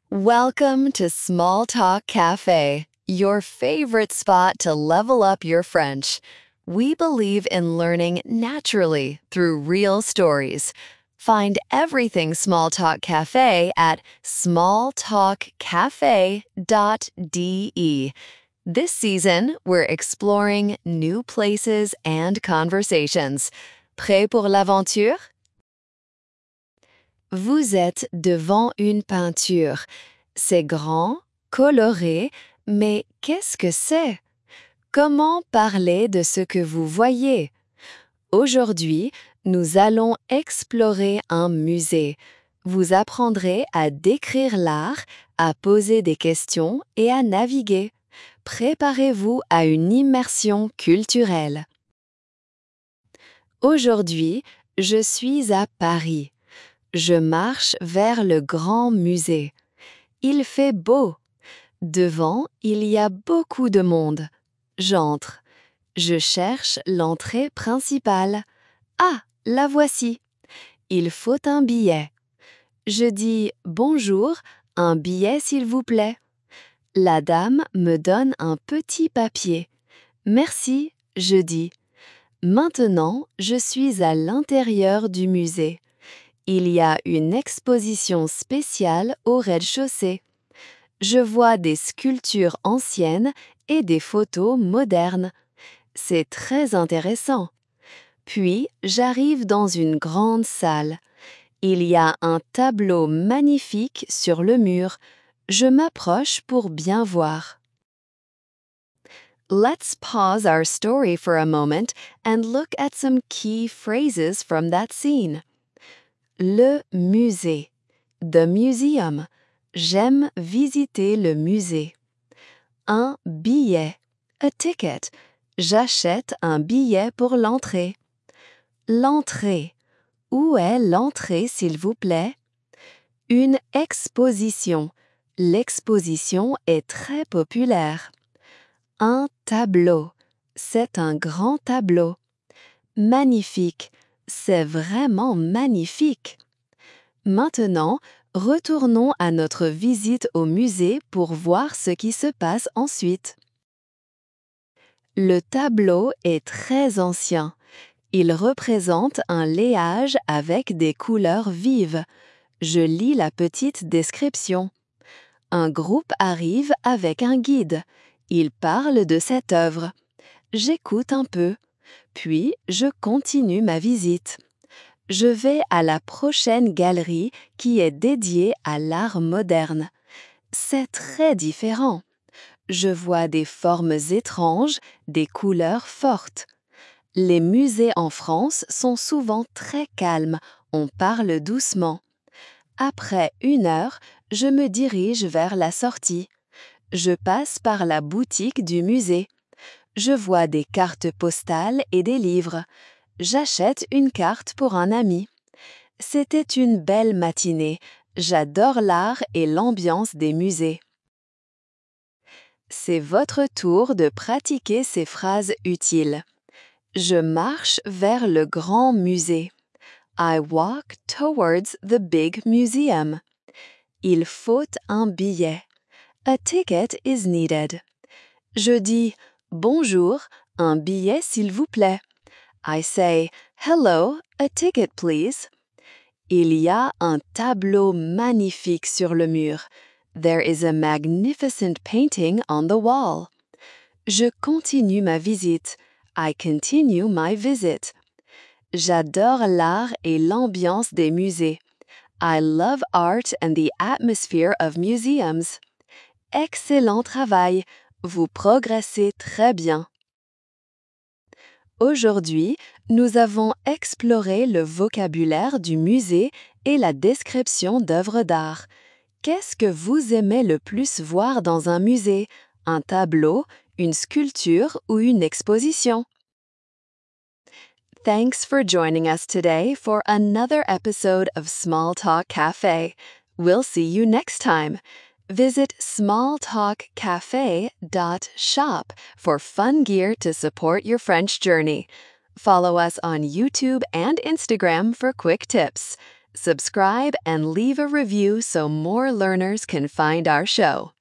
Welcome to Small Talk Cafe, your favorite spot to level up your French. We believe in learning naturally through real stories. Find everything Small Talk Cafe at smalltalkcafe.de. This season, we're exploring new places and conversations. Prêt pour l'aventure? Vous êtes devant une peinture. C'est grand, coloré, mais qu'est-ce que c'est? Comment parler de ce que vous voyez? Aujourd'hui, nous allons explorer un musée. Vous apprendrez à décrire l'art, à poser des questions et à naviguer. Préparez-vous à une immersion culturelle. Aujourd'hui, je suis à Paris. Je marche vers le grand musée. Il fait beau. Devant, il y a beaucoup de monde. J'entre. Je cherche l'entrée principale. Ah, la voici. Il faut un billet. Je dis « Bonjour, un billet s'il vous plaît ». La dame me donne un petit papier. Merci, je dis. Maintenant, je suis à l'intérieur du musée. Il y a une exposition spéciale au rez-de-chaussée. Je vois des sculptures anciennes et des photos modernes. C'est très intéressant. Puis, j'arrive dans une grande salle. Il y a un tableau magnifique sur le mur. Je m'approche pour bien voir. Let's pause our story for a moment and look at some key phrases from that scene. Le musée. The museum. J'aime visiter le musée. Un billet. A ticket. J'achète un billet pour l'entrée. L'entrée. Où est l'entrée, s'il vous plaît? Une exposition. L'exposition est très populaire. Un tableau. C'est un grand tableau. Magnifique. C'est vraiment magnifique. Maintenant, retournons à notre visite au musée pour voir ce qui se passe ensuite. Le tableau est très ancien. Il représente un léage avec des couleurs vives. Je lis la petite description. Un groupe arrive avec un guide. Il parle de cette œuvre. J'écoute un peu. Puis, je continue ma visite. Je vais à la prochaine galerie qui est dédiée à l'art moderne. C'est très différent. Je vois des formes étranges, des couleurs fortes. Les musées en France sont souvent très calmes, on parle doucement. Après 1 heure, je me dirige vers la sortie. Je passe par la boutique du musée. Je vois des cartes postales et des livres. J'achète une carte pour un ami. C'était une belle matinée. J'adore l'art et l'ambiance des musées. C'est votre tour de pratiquer ces phrases utiles. Je marche vers le grand musée. I walk towards the big museum. Il faut un billet. A ticket is needed. Je dis bonjour, un billet s'il vous plaît. I say hello, a ticket please. Il y a un tableau magnifique sur le mur. There is a magnificent painting on the wall. Je continue ma visite. I continue my visit. J'adore l'art et l'ambiance des musées. I love art and the atmosphere of museums. Excellent travail. Vous progressez très bien. Aujourd'hui, nous avons exploré le vocabulaire du musée et la description d'œuvres d'art. Qu'est-ce que vous aimez le plus voir dans un musée? Un tableau, une sculpture ou une exposition? Thanks for joining us today for another episode of Small Talk Cafe. We'll see you next time. Visit smalltalkcafe.shop for fun gear to support your French journey. Follow us on YouTube and Instagram for quick tips. Subscribe and leave a review so more learners can find our show.